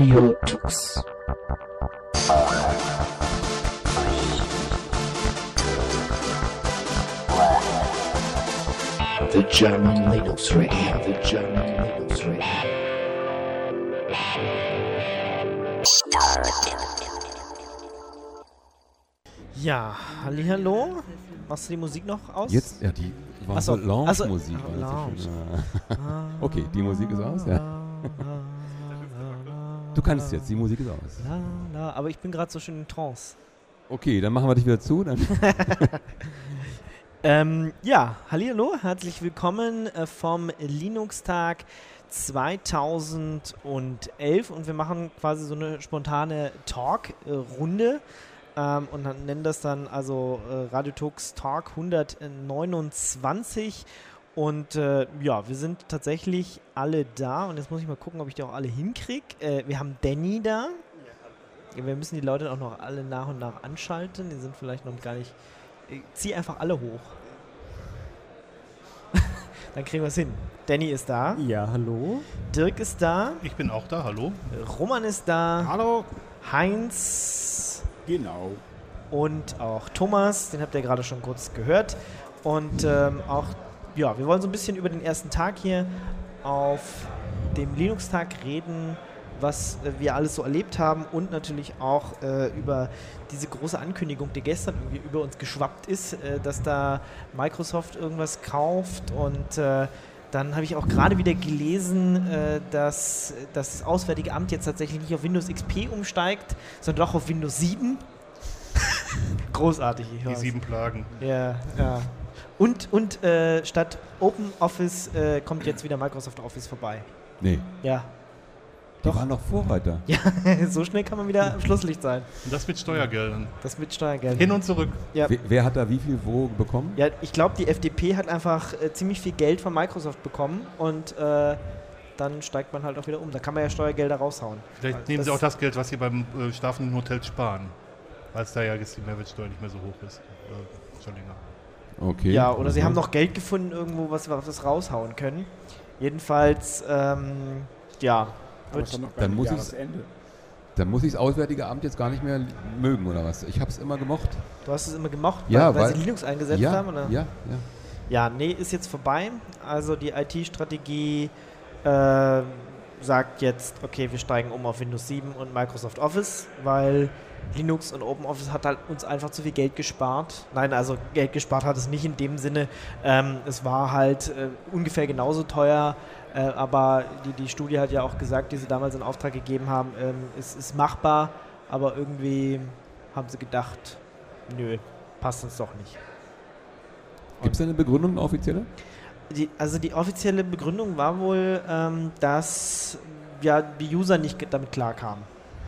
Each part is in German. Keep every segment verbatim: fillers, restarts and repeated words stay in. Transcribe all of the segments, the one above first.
Radio Tux. The German Linux Radio, the German Linux Radio. Ja, hallihallo. Machst du die Musik noch aus? Jetzt, ja, die war Achso, so Lounge-Musik. Achso, Lounge. Okay, die Musik ist aus, ja. Du kannst jetzt, die Musik ist aus. La, la, aber ich bin gerade so schön in Trance. Okay, dann machen wir dich wieder zu. Dann ähm, ja, hallihallo, herzlich willkommen äh, vom Linux-Tag zweitausendelf und wir machen quasi so eine spontane Talk-Runde. Ähm, und dann nennen das dann also äh, Radio Tux Talk hundertneunundzwanzig und äh, ja, wir sind tatsächlich alle da und jetzt muss ich mal gucken, ob ich die auch alle hinkriege. Äh, wir haben Danny da. Ja, wir müssen die Leute auch noch alle nach und nach anschalten, die sind vielleicht noch gar nicht... Ich zieh einfach alle hoch. Dann kriegen wir es hin. Danny ist da. Ja, hallo. Dirk ist da. Ich bin auch da, hallo. Roman ist da. Hallo. Heinz... Genau. Und auch Thomas, den habt ihr gerade schon kurz gehört. Und ähm, auch, ja, wir wollen so ein bisschen über den ersten Tag hier auf dem Linux-Tag reden, was äh, wir alles so erlebt haben und natürlich auch äh, über diese große Ankündigung, die gestern irgendwie über uns geschwappt ist, äh, dass da Microsoft irgendwas kauft und äh, dann habe ich auch gerade wieder gelesen, äh, dass, dass das Auswärtige Amt jetzt tatsächlich nicht auf Windows X P umsteigt, sondern doch auf Windows sieben. Großartig. Ich Die weiß. sieben Plagen. Ja, ja. Und, und äh, statt Open Office äh, kommt jetzt wieder Microsoft Office vorbei. nee, Ja. die Doch. waren noch Vorreiter. Ja, so schnell kann man wieder am Schlusslicht sein. Und das mit Steuergeldern. Das mit Steuergeld. Hin und zurück. Ja. Wer, wer hat da wie viel wo bekommen? Ja, ich glaube, die F D P hat einfach äh, ziemlich viel Geld von Microsoft bekommen und äh, dann steigt man halt auch wieder um. Da kann man ja Steuergelder raushauen. Vielleicht Das- nehmen sie auch das Geld, was sie beim äh, schlafenden Hotel sparen. Weil es da ja jetzt die Mehrwertsteuer nicht mehr so hoch ist. Äh, schon länger. Okay. Ja, oder sie Mhm. haben noch Geld gefunden irgendwo, was wir was raushauen können. Jedenfalls, ähm, ja. Aber Wird, es ist noch dann beim muss ich's- Jahresende. Dann muss ich das Auswärtige Amt jetzt gar nicht mehr mögen, oder was? Ich habe es immer gemocht. du hast es immer gemocht, Ja, weil, weil weil- sie Linux eingesetzt ja, haben? Oder? ja, ja. Ja, nee, ist jetzt vorbei. Also die I T-Strategie äh, sagt jetzt, okay, wir steigen um auf Windows sieben und Microsoft Office, weil Linux und OpenOffice hat halt uns einfach zu viel Geld gespart. Nein, also Geld gespart hat es nicht in dem Sinne. Ähm, es war halt äh, ungefähr genauso teuer, äh, aber die, die Studie hat ja auch gesagt, die sie damals in Auftrag gegeben haben, ähm, es ist machbar, aber irgendwie haben sie gedacht, nö, passt uns doch nicht. Gibt es da eine Begründung, eine offizielle? Die, also die offizielle Begründung war wohl, ähm, dass ja, die User nicht ge- damit klarkamen.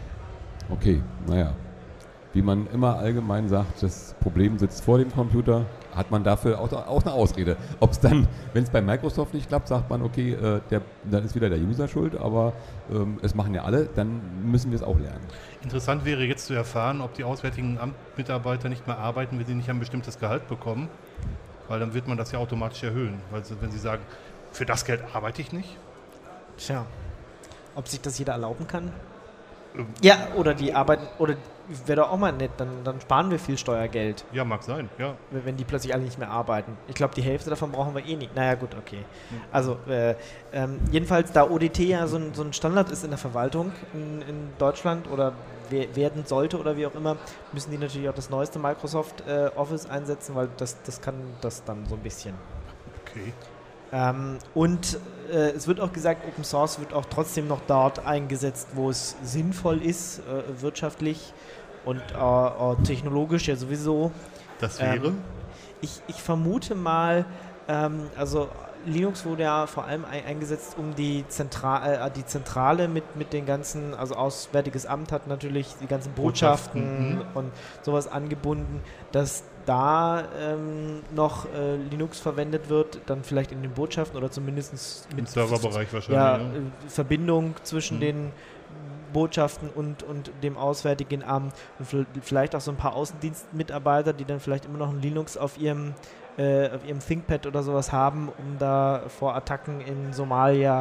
Okay, naja. Wie man immer allgemein sagt, das Problem sitzt vor dem Computer, hat man dafür auch, auch eine Ausrede. Ob es dann, wenn es bei Microsoft nicht klappt, sagt man, okay, äh, der, dann ist wieder der User schuld, aber ähm, es machen ja alle, dann müssen wir es auch lernen. Interessant wäre jetzt zu erfahren, ob die Auswärtigen Amtmitarbeiter nicht mehr arbeiten, wenn sie nicht ein bestimmtes Gehalt bekommen. Weil dann wird man das ja automatisch erhöhen. Weil sie, wenn sie sagen, für das Geld arbeite ich nicht. Tja, ob sich das jeder erlauben kann? Ähm, Ja, oder die arbeiten, oder wäre doch auch mal nett, dann, dann sparen wir viel Steuergeld, Ja, mag sein, ja. wenn wenn die plötzlich alle nicht mehr arbeiten. Ich glaube, die Hälfte davon brauchen wir eh nicht. Naja, gut, okay. Also, äh, ähm, jedenfalls, da O D T ja so ein, so ein Standard ist in der Verwaltung in, in Deutschland oder we- werden sollte oder wie auch immer, müssen die natürlich auch das neueste Microsoft äh, Office einsetzen, weil das, das kann das dann so ein bisschen. Okay. Ähm, und äh, es wird auch gesagt, Open Source wird auch trotzdem noch dort eingesetzt, wo es sinnvoll ist, äh, wirtschaftlich und äh, äh, technologisch ja sowieso. Das wäre? Ähm, ich, ich vermute mal, ähm, also Linux wurde ja vor allem ein, eingesetzt, um die, Zentra äh, die Zentrale mit, mit den ganzen, also Auswärtiges Amt hat natürlich die ganzen Botschaften, Botschaften, mhm. und sowas angebunden, dass da ähm, noch äh, Linux verwendet wird, dann vielleicht in den Botschaften oder zumindest Im mit Serverbereich ja, wahrscheinlich. Ja, äh, Verbindung zwischen Mhm. den Botschaften und, und dem Auswärtigen Amt und v- vielleicht auch so ein paar Außendienstmitarbeiter, die dann vielleicht immer noch ein Linux auf ihrem äh, auf ihrem ThinkPad oder sowas haben, um da vor Attacken in Somalia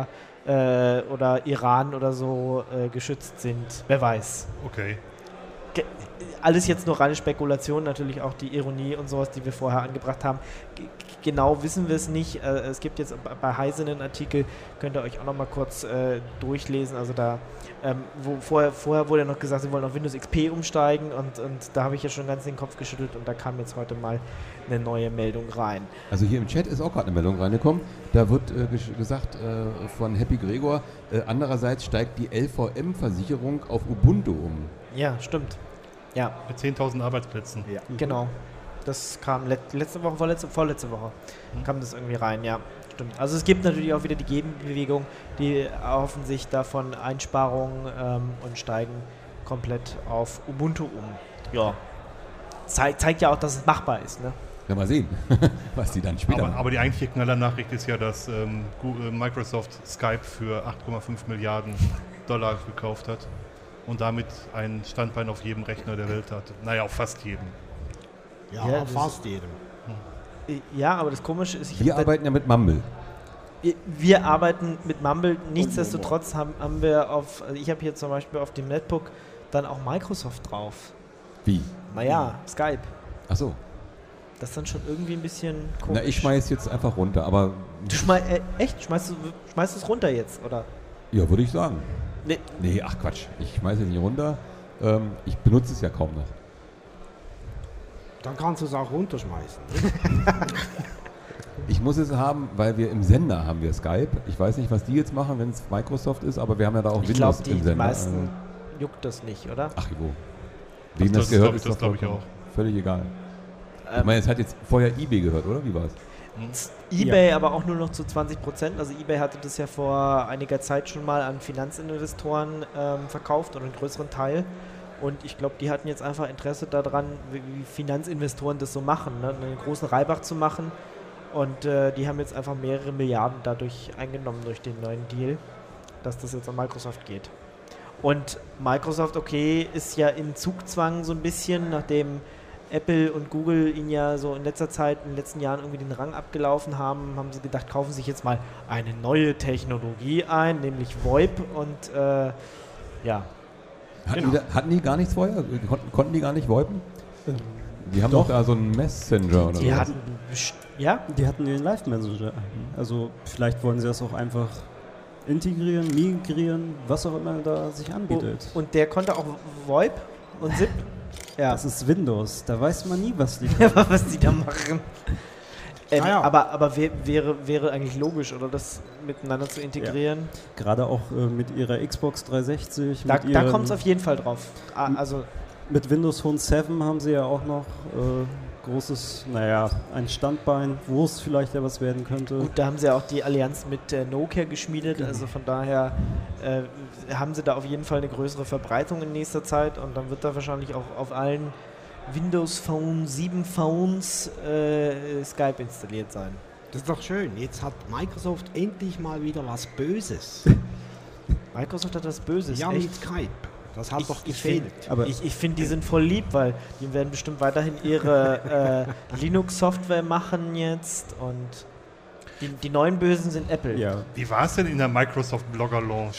äh, oder Iran oder so äh, geschützt sind. Wer weiß. Okay. Ge- Alles jetzt nur reine Spekulation, natürlich auch die Ironie und sowas, die wir vorher angebracht haben. G- genau wissen wir es nicht. Äh, es gibt jetzt bei Heise einen Artikel, könnt ihr euch auch nochmal kurz äh, durchlesen. Also da, ähm, wo vorher, vorher wurde ja noch gesagt, sie wollen auf Windows X P umsteigen und, und da habe ich ja schon ganz den Kopf geschüttelt und da kam jetzt heute mal eine neue Meldung rein. Also hier im Chat ist auch gerade eine Meldung reingekommen. Da wird äh, ges- gesagt äh, von Happy Gregor, äh, andererseits steigt die L V M-Versicherung auf Ubuntu um. Ja, stimmt. Ja, Mit zehntausend Arbeitsplätzen. ja. genau. Das kam let letzte Woche, vorletzte, vorletzte Woche Mhm. kam das irgendwie rein, ja. Stimmt. Also es gibt natürlich auch wieder die Gegenbewegung, die erhoffen sich davon Einsparungen ähm, und steigen komplett auf Ubuntu um. Ja. Zei zeigt ja auch, dass es machbar ist, ne? Ja, mal sehen, was die dann später Aber, machen. aber die eigentliche Knallernachricht ist ja, dass ähm, Google, Microsoft Skype für acht Komma fünf Milliarden Dollar gekauft hat und damit ein Standbein auf jedem Rechner der Welt hat. Naja, auf fast jedem. Ja, Ja, auf das- fast jedem. Ja, aber das Komische ist, ich Wir hab da- arbeiten ja mit Mumble. Wir- Wir arbeiten mit Mumble, nichtsdestotrotz haben, haben wir auf, also ich habe hier zum Beispiel auf dem Netbook dann auch Microsoft drauf. Wie? Naja, Skype. Ach so. Das ist dann schon irgendwie ein bisschen komisch. Na, ich schmeiß jetzt einfach runter, aber Du schmei äh, echt? Schmeißt du schmeißt es runter jetzt, oder? ja, würde ich sagen. Nee. Nee, ach Quatsch. Ich schmeiße es nicht runter. Ähm, ich benutze es ja kaum noch. Dann kannst du es auch runterschmeißen. Ich muss es haben, weil wir im Sender haben wir Skype. Ich weiß nicht, was die jetzt machen, wenn es Microsoft ist, aber wir haben ja da auch Ich Windows glaube, die, im die Sender. meisten juckt das nicht, oder? Ach, wo? Wem Das- das, das gehört, glaub ich- ist das doch glaub ich vollkommen auch. völlig egal. Ich Ähm, meine, es hat jetzt vorher eBay gehört, oder? Wie war es? eBay aber auch nur noch zu zwanzig Prozent. Also eBay hatte das ja vor einiger Zeit schon mal an Finanzinvestoren ähm, verkauft oder einen größeren Teil. Und ich glaube, die hatten jetzt einfach Interesse daran, wie, wie Finanzinvestoren das so machen, ne? Einen großen Reibach zu machen. Und äh, die haben jetzt einfach mehrere Milliarden dadurch eingenommen durch den neuen Deal, dass das jetzt an Microsoft geht. Und Microsoft, okay, ist ja in Zugzwang so ein bisschen, nachdem Apple und Google ihn ja so in letzter Zeit, in den letzten Jahren irgendwie den Rang abgelaufen haben, haben sie gedacht, kaufen sich jetzt mal eine neue Technologie ein, nämlich VoIP und äh, ja. Hatten, Genau. die da, hatten die gar nichts vorher? Konnten, konnten die gar nicht VoIPen? Die haben Doch. doch da so einen Messenger oder Die so. hatten, best- ja, Die hatten den Live-Messenger. Also vielleicht wollen sie das auch einfach integrieren, migrieren, was auch immer da sich anbietet. und der konnte auch VoIP und SIP. Ja, Das ist Windows, da weiß man nie, was die was die da machen. Ähm, Ah ja. Aber, aber wär, wäre, wäre eigentlich logisch, oder das miteinander zu integrieren. Gerade auch äh, mit ihrer Xbox dreihundertsechzig, Da, mit, da ihren- kommt es auf jeden Fall drauf. Ah, also mit Windows Phone sieben haben sie ja auch noch äh, großes, naja, ein Standbein, wo es vielleicht ja was werden könnte. gut, da haben sie ja auch die Allianz mit äh, Nokia geschmiedet, Genau. also von daher äh, haben sie da auf jeden Fall eine größere Verbreitung in nächster Zeit und dann wird da wahrscheinlich auch auf allen Windows Phone sieben Phones äh, Skype installiert sein. Das ist doch schön. Jetzt hat Microsoft endlich mal wieder was Böses. Microsoft hat was Böses, ja, echt? mit Skype. Das hat Ich- doch ich gefehlt. Aber Ich, ich finde, die sind voll lieb, weil die werden bestimmt weiterhin ihre äh, Linux-Software machen jetzt und die, die neuen Bösen sind Apple. ja, Wie war es denn in der Microsoft Blogger Launch?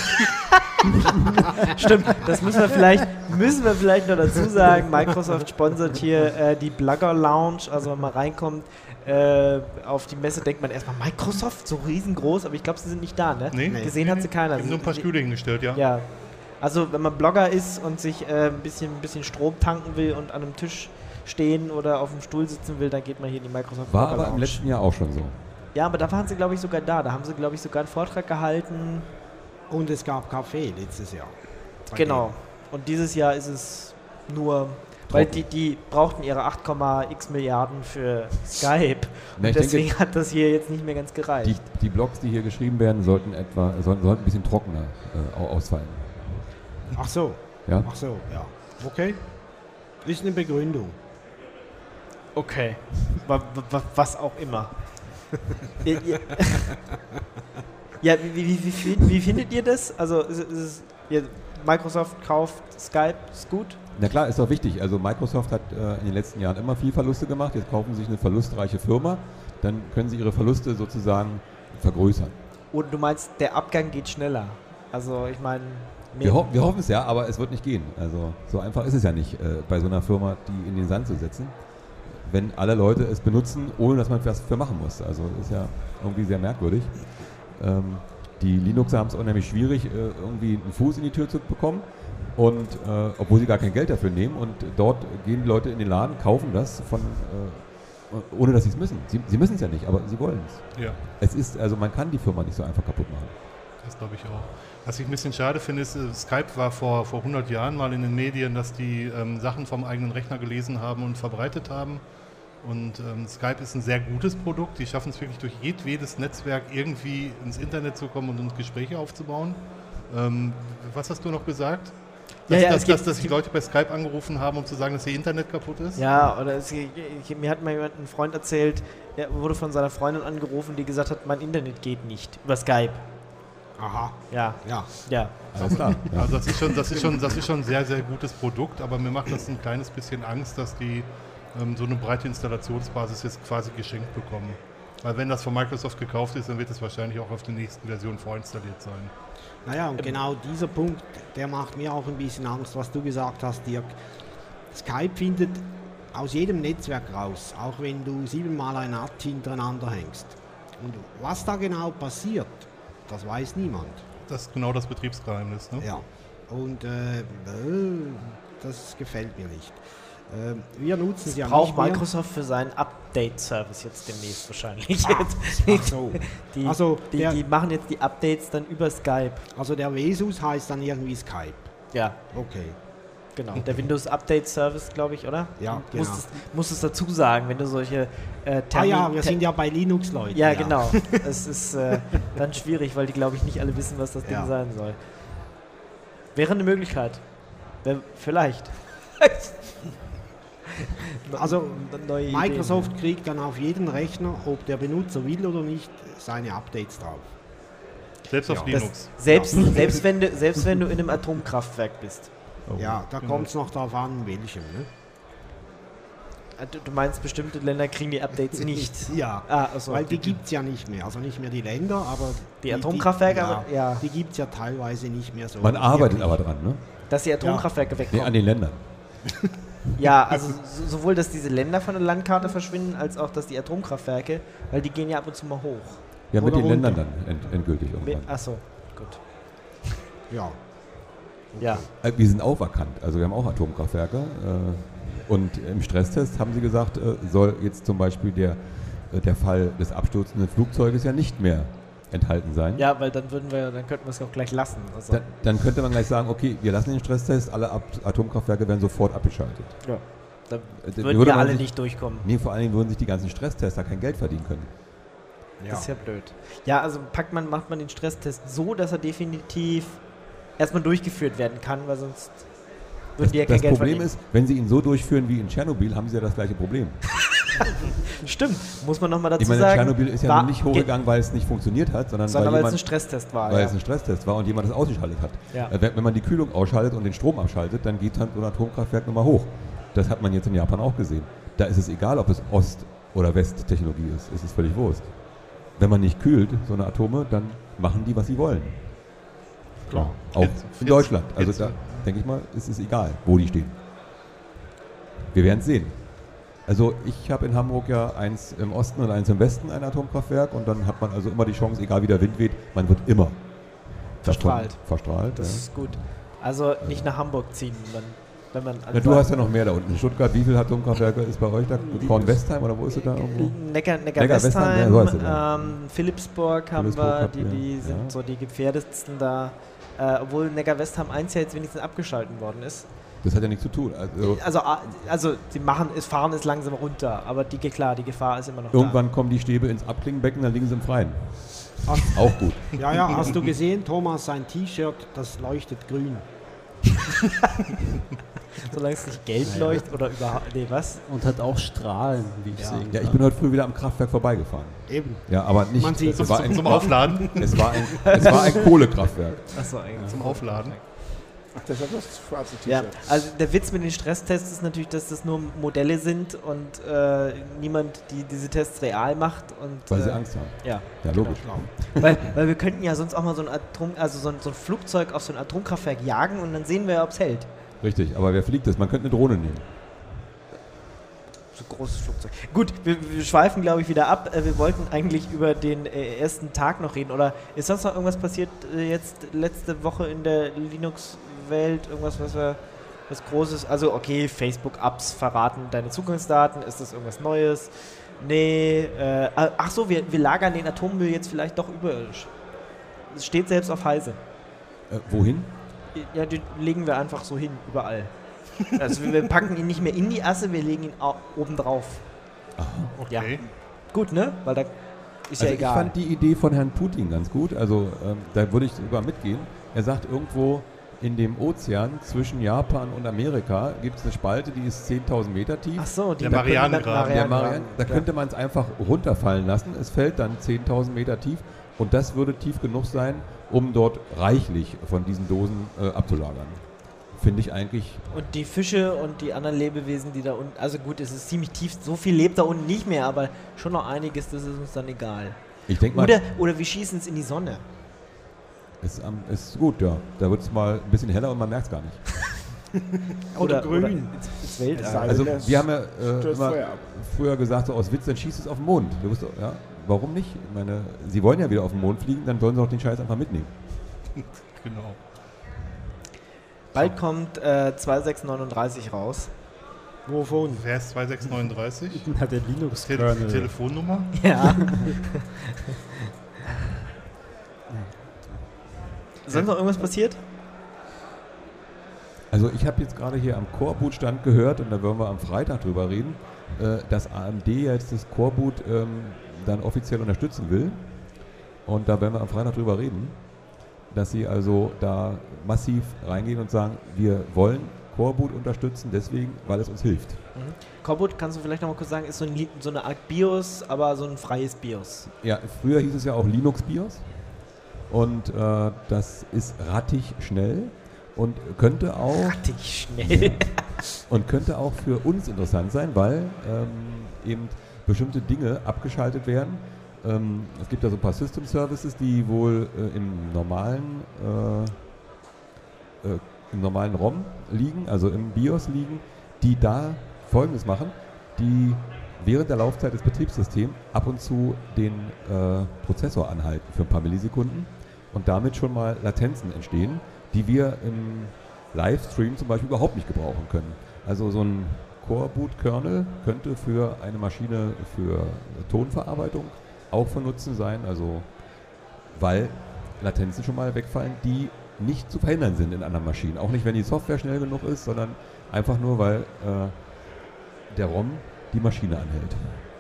Stimmt, das müssen wir vielleicht, müssen wir vielleicht noch dazu sagen. Microsoft sponsert hier äh, die Blogger Lounge, also wenn man reinkommt äh, auf die Messe, denkt man erstmal Microsoft, so riesengroß, aber ich glaube, sie sind nicht da, ne? Nee. Gesehen hat sie keiner. Ich habe nur ein paar Sie- Stühle hingestellt, ja. Ja, also wenn man Blogger ist und sich äh, ein, bisschen, ein bisschen Strom tanken will und an einem Tisch stehen oder auf dem Stuhl sitzen will, dann geht man hier in die Microsoft War Blogger aber im Lounge. letzten Jahr auch schon so. Ja, aber da waren sie, glaube ich, sogar da. Da haben sie, glaube ich, sogar einen Vortrag gehalten. Und es gab Kaffee letztes Jahr. Bei Genau. Und dieses Jahr ist es nur, weil die, die brauchten ihre acht, x Milliarden für Skype. Na, ich Und deswegen denke, hat das hier jetzt nicht mehr ganz gereicht. die, die Blogs, die hier geschrieben werden, sollten etwa sollten, sollten ein bisschen trockener äh, au- ausfallen. denen. Ach so. Ja? Ach so, ja. Okay. Ist eine Begründung. Okay. Wa- wa- Was auch immer. ja, ja. ja wie, wie, wie, wie, wie findet ihr das? Also, ist, ist es, ja, Microsoft kauft Skype, ist gut? Na klar, ist doch wichtig. Also Microsoft hat äh, in den letzten Jahren immer viel Verluste gemacht. Jetzt kaufen sie sich eine verlustreiche Firma. Dann können sie ihre Verluste sozusagen vergrößern. Oder du meinst, der Abgang geht schneller? Also ich meine... Wir, ho wir hoffen es ja, aber es wird nicht gehen. Also so einfach ist es ja nicht, äh, bei so einer Firma, die in den Sand zu setzen, wenn alle Leute es benutzen, ohne dass man was für machen muss. Also das ist ja irgendwie sehr merkwürdig. Ähm, die Linuxer haben es unheimlich schwierig, äh, irgendwie einen Fuß in die Tür zu bekommen, und äh, obwohl sie gar kein Geld dafür nehmen, und dort gehen die Leute in den Laden, kaufen das, von, äh, ohne dass sie es müssen. Sie, sie müssen es ja nicht, aber sie wollen es. Ja. Es ist, also man kann die Firma nicht so einfach kaputt machen. Das glaube ich auch. Was ich ein bisschen schade finde, ist, äh, Skype war vor, vor hundert Jahren mal in den Medien, dass die ähm, Sachen vom eigenen Rechner gelesen haben und verbreitet haben. Und ähm, Skype ist ein sehr gutes Produkt. Die schaffen es wirklich durch jedwedes Netzwerk irgendwie ins Internet zu kommen und uns Gespräche aufzubauen. Ähm, was hast du noch gesagt? Dass, Ja, ja, dass, es gibt- dass, dass die Leute bei Skype angerufen haben, um zu sagen, dass ihr Internet kaputt ist? Ja, oder es, ich, mir hat mal jemand, ein Freund erzählt, er wurde von seiner Freundin angerufen, die gesagt hat, mein Internet geht nicht über Skype. Aha, Ja, ja. ja. Alles klar. Ja. Also das ist, schon, das, ist schon, das ist schon ein sehr, sehr gutes Produkt, aber mir macht das ein kleines bisschen Angst, dass die ähm, so eine breite Installationsbasis jetzt quasi geschenkt bekommen. Weil wenn das von Microsoft gekauft ist, dann wird es wahrscheinlich auch auf der nächsten Version vorinstalliert sein. Naja, und genau dieser Punkt, der macht mir auch ein bisschen Angst, was du gesagt hast, Dirk. Skype findet aus jedem Netzwerk raus, auch wenn du siebenmal ein A T hintereinander hängst. Und was da genau passiert, das weiß niemand. Das ist genau das Betriebsgeheimnis. Ne? Ja. Und äh, äh, das gefällt mir nicht. Äh, wir nutzen es ja Braucht nicht mehr. Microsoft für seinen Update-Service jetzt demnächst wahrscheinlich. Ah, ach so. Die, Also die, der- die machen jetzt die Updates dann über Skype. Also der Vesus heißt dann irgendwie Skype. Ja, Okay. genau. Der Windows Update Service, glaube ich, oder? Ja, Du musst genau. es, musst es dazu sagen, wenn du solche äh, Ah Termin- ja, wir Ter- sind ja bei Linux-Leuten. Ja, genau. Es ist äh, dann schwierig, weil die, glaube ich, nicht alle wissen, was das Ding Ja. sein soll. Wäre eine Möglichkeit. Wär, vielleicht. Also Neue Ideen. Microsoft kriegt dann auf jeden Rechner, ob der Benutzer will oder nicht, seine Updates drauf. Selbst auf Ja. Das, Linux. selbst, selbst, wenn du, selbst wenn du in einem Atomkraftwerk bist. Oh. Ja, da genau. kommt es noch darauf an, welchem. Ne? Äh, Du, du meinst, bestimmte Länder kriegen die Updates nicht. Ja, Ah, also, weil die gibt es ja nicht mehr. Also nicht mehr die Länder, aber Die Atomkraftwerke, ja, aber- ja. die gibt es ja teilweise nicht mehr so. Man arbeitet wirklich. aber dran, ne? dass die Atomkraftwerke Nee, wegkommen. an den Ländern. Ja, also so, sowohl, dass diese Länder von der Landkarte verschwinden, als auch, dass die Atomkraftwerke, weil die gehen ja ab und zu mal hoch. Ja, mit Oder den Ländern runter. dann end, endgültig irgendwann. Achso, gut. Ja. Ja. Äh, Wir sind auch vakant, also wir haben auch Atomkraftwerke. Äh, und im Stresstest haben sie gesagt, äh, soll jetzt zum Beispiel der, äh, der Fall des abstürzenden Flugzeuges ja nicht mehr enthalten sein. Ja, weil dann würden wir, dann könnten wir es auch gleich lassen. Also, Dann, dann könnte man gleich sagen, okay, wir lassen den Stresstest, alle Ab Atomkraftwerke werden sofort abgeschaltet. ja. Dann Äh, würden würde wir man alle sich- nicht durchkommen. Nee, vor allen Dingen würden sich die ganzen Stresstester kein Geld verdienen können. Das ist ja blöd. Ja, also packt man, macht man den Stresstest so, dass er definitiv erstmal durchgeführt werden kann, weil sonst würden Das, die ja kein das Geld Problem verdienen. ist, wenn sie ihn so durchführen wie in Tschernobyl, haben sie ja das gleiche Problem. Stimmt, muss man nochmal dazu Ich meine, sagen. Tschernobyl ist ja war- nur nicht hochgegangen, weil es nicht funktioniert hat, sondern, sondern weil, weil es ein jemand, Stresstest war. weil ja. es ein Stresstest war und jemand das ausgeschaltet hat. Ja. Äh, Wenn, wenn man die Kühlung ausschaltet und den Strom abschaltet, dann geht halt so ein Atomkraftwerk nochmal hoch. Das hat man jetzt in Japan auch gesehen. Da ist es egal, ob es Ost- oder Westtechnologie ist. Es ist völlig Wurst. Wenn man nicht kühlt, so eine Atome, dann machen die, was sie wollen. Klar. Auch Jetzt- in jetzt- Deutschland. Also jetzt- da denke ich mal, ist es egal, wo die stehen. Wir werden es sehen. Also ich habe in Hamburg ja eins im Osten und eins im Westen ein Atomkraftwerk und dann hat man also immer die Chance, egal wie der Wind weht, man wird immer davon Verstrahlt. verstrahlt. Das ja. ist gut. Also nicht nach Hamburg ziehen, dann, wenn man... Na, du hast ja noch mehr da unten. In Stuttgart, wie viele Atomkraftwerke ist bei euch da? Kornwestheim oder wo ist es da irgendwo? Neckar, Neckar-Westheim, Neckar-Westheim, ja, so heißt es, ja. ähm, Philipsburg haben Philipsburg wir, habt die, ihr, die sind ja. so die gefährdetsten da. Äh, obwohl Neckar-Westheim eins ja jetzt wenigstens abgeschalten worden ist. Das hat ja nichts zu tun. Also Also, a- also sie machen es, fahren es langsam runter, aber die, klar, die Gefahr ist immer noch irgendwann kommen die Stäbe ins Abklingenbecken, dann liegen sie im Freien. Ach, Auch gut. ja, ja, hast du gesehen, Thomas, sein T-Shirt, das leuchtet grün. da. Solange es nicht gelb leuchtet oder überhaupt. Nee, was? Und hat auch Strahlen, wie ich Ja. sehen Ja, ich kann. bin heute früh wieder am Kraftwerk vorbeigefahren. Eben. Ja, aber nicht. Man sieht es es war Zum, ein, zum Aufladen. es war ein, es war ein Kohlekraftwerk. Achso, eigentlich. Zum Aufladen. Ach, deshalb das schwarze Ja, T-Shirt. also der Witz mit den Stresstests ist natürlich, dass das nur Modelle sind und äh, niemand die diese Tests real macht. Und, Weil sie äh, Angst haben. Ja, Ja, logisch. weil, weil wir könnten ja sonst auch mal so ein Atom, also so ein, so ein Flugzeug auf so ein Atomkraftwerk jagen und dann sehen wir, ob es hält. Richtig, aber wer fliegt das? Man könnte eine Drohne nehmen. So ein großes Flugzeug. Gut, wir, wir schweifen, glaube ich, wieder ab. Äh, wir wollten eigentlich über den äh, ersten Tag noch reden. Oder ist sonst noch irgendwas passiert äh, jetzt letzte Woche in der Linux-Welt? Irgendwas, was wir was Großes? Also, okay, Facebook-Apps verraten deine Zugangsdaten. Ist das irgendwas Neues? Nee. Äh, ach so, wir, wir lagern den Atommüll jetzt vielleicht doch überirdisch. Es steht selbst auf Heise. Äh, wohin? Ja, die legen wir einfach so hin, überall. Also wir wir packen ihn nicht mehr in die Asse, wir legen ihn au- oben drauf. Okay. Ja. Gut, ne? Weil da ist Also ja ich egal. fand die Idee von Herrn Putin ganz gut. Also ähm, da würde ich sogar mitgehen. Er sagt, irgendwo in dem Ozean zwischen Japan und Amerika gibt es eine Spalte, die ist zehntausend Meter tief. Ach so, die Der da Marianengraben. Der Marian, da könnte man es einfach runterfallen lassen. Es fällt dann zehntausend Meter tief und das würde tief genug sein, um dort reichlich von diesen Dosen äh, abzulagern. Finde ich eigentlich. Und die Fische und die anderen Lebewesen, die da unten, also gut, es ist ziemlich tief, so viel lebt da unten nicht mehr, aber schon noch einiges, das ist uns dann egal. Ich denke mal, Oder, oder wir schießen es in die Sonne. ist, am- ist gut, ja. Da wird es mal ein bisschen heller und man merkt es gar nicht. Oder, grün. Oder ins, ins Weltall. Es sei Also das wir haben ja äh, stößt immer Feuer ab. früher gesagt, so aus Witz, dann schießt es auf den Mond. Du bist, doch- ja, warum nicht? Ich meine, sie wollen ja wieder auf den Mond fliegen, dann sollen sie auch den Scheiß einfach mitnehmen. Genau. Bald kommt äh, zwei sechs neununddreißig raus. Wovon? Wer ist zwei sechs neun drei? Hat der Tele Linux-Kernel. Telefonnummer? Ja. Sonst noch irgendwas passiert? Also ich habe jetzt gerade hier am Core-Boot-Stand gehört, und da werden wir am Freitag drüber reden, äh, dass A M D jetzt das Core-Boot ähm, dann offiziell unterstützen will. Und da werden wir am Freitag drüber reden, dass sie also da massiv reingehen und sagen, wir wollen Core-Boot unterstützen, deswegen, weil es uns hilft. Mhm. Coreboot, kannst du vielleicht noch mal kurz sagen, ist so, ein, Li- so eine Art BIOS, aber so ein freies BIOS. Ja, früher hieß es ja auch Linux BIOS und äh, das ist rattig schnell und könnte auch Rattig schnell. und könnte auch für uns interessant sein, weil ähm, eben bestimmte Dinge abgeschaltet werden. Ähm, es gibt ja so ein paar System Services, die wohl äh, im normalen äh, äh, im normalen ROM liegen, also im BIOS liegen, die da Folgendes machen, die während der Laufzeit des Betriebssystems ab und zu den äh, Prozessor anhalten für ein paar Millisekunden und damit schon mal Latenzen entstehen, die wir im Livestream zum Beispiel überhaupt nicht gebrauchen können. Also so ein Core-Boot-Kernel könnte für eine Maschine für Tonverarbeitung auch von Nutzen sein, also weil Latenzen schon mal wegfallen, die nicht zu verhindern sind in anderen Maschinen. Auch nicht, wenn die Software schnell genug ist, sondern einfach nur, weil äh, der ROM die Maschine anhält.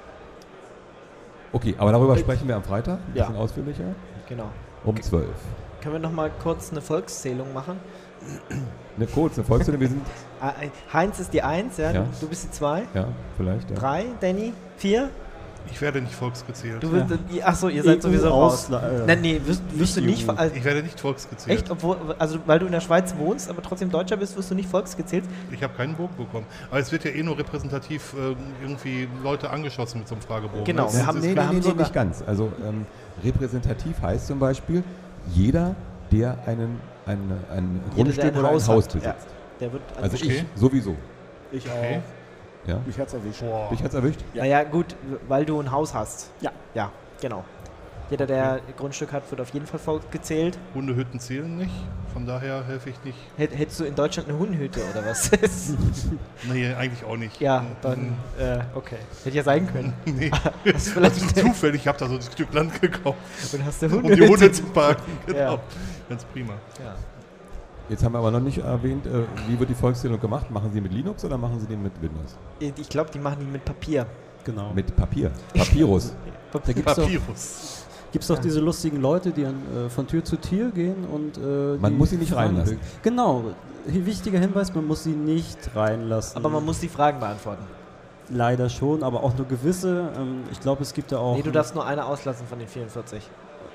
Okay, aber darüber sprechen wir am Freitag, ein Ja. bisschen ausführlicher, Genau. um zwölf. Können wir noch mal kurz eine Volkszählung machen? Eine kurze Volkszählung, wir sind, Ah, äh, Heinz ist die eins, ja? Ja. Du, du bist die zwei. ja, vielleicht, ja. drei, Danny, vier. Ich werde nicht volksgezählt. Du wirst, Achso, ihr seid E U sowieso raus. Ausla- äh, Nein, nee, wirst, wirst du nicht nicht. E U. Also, Ich werde nicht volksgezählt. echt, obwohl, also weil du in der Schweiz wohnst, aber trotzdem Deutscher bist, wirst du nicht volksgezählt. Ich habe keinen Bogen bekommen. Aber es wird ja eh nur repräsentativ äh, irgendwie Leute angeschossen mit so einem Fragebogen. Genau. Das Wir ist- haben- ist- nee, wir nee, haben nee, sogar- nicht ganz. Also ähm, repräsentativ heißt zum Beispiel, jeder, der einen, ein, ein Jeder, Grundstück der ein oder Haus ein Haus hat, besitzt. ja. Der wird Also Okay. ich sowieso. Ich Okay. auch. Ja. Mich hat's erwischt. Boah. Dich hat's erwischt? Naja, gut, weil du ein Haus hast. Ja. Ja, genau. Jeder, der ein Grundstück hat, wird auf jeden Fall gezählt. Hundehütten zählen nicht, von daher helfe ich nicht. Hätt- Hättest du in Deutschland eine Hundehütte oder was? Nee, eigentlich auch nicht. ja, dann, äh, okay. Hätte ja sein können. Nee, Hast du vielleicht also zufällig, ich habe da so ein Stück Land gekauft, und hast eine um Hundehütte. die Hunde zu parken. Genau. Ja. Ganz prima. Ja. Jetzt haben wir aber noch nicht erwähnt, äh, wie wird die Volkszählung gemacht? Machen Sie mit Linux oder machen Sie den mit Windows? Ich glaube, die machen die mit Papier. Genau. Mit Papier. Papyrus. Da gibt es doch, Papyrus. gibt's doch diese lustigen Leute, die an, äh, von Tür zu Tür gehen und äh, Man die muss sie nicht Fragen- reinlassen. Genau. Hi- Wichtiger Hinweis, man muss sie nicht reinlassen. Aber man muss die Fragen beantworten. Leider schon, aber auch nur gewisse. Ähm, ich glaube, es gibt da auch... Nee, du darfst nur eine auslassen von den vierundvierzig.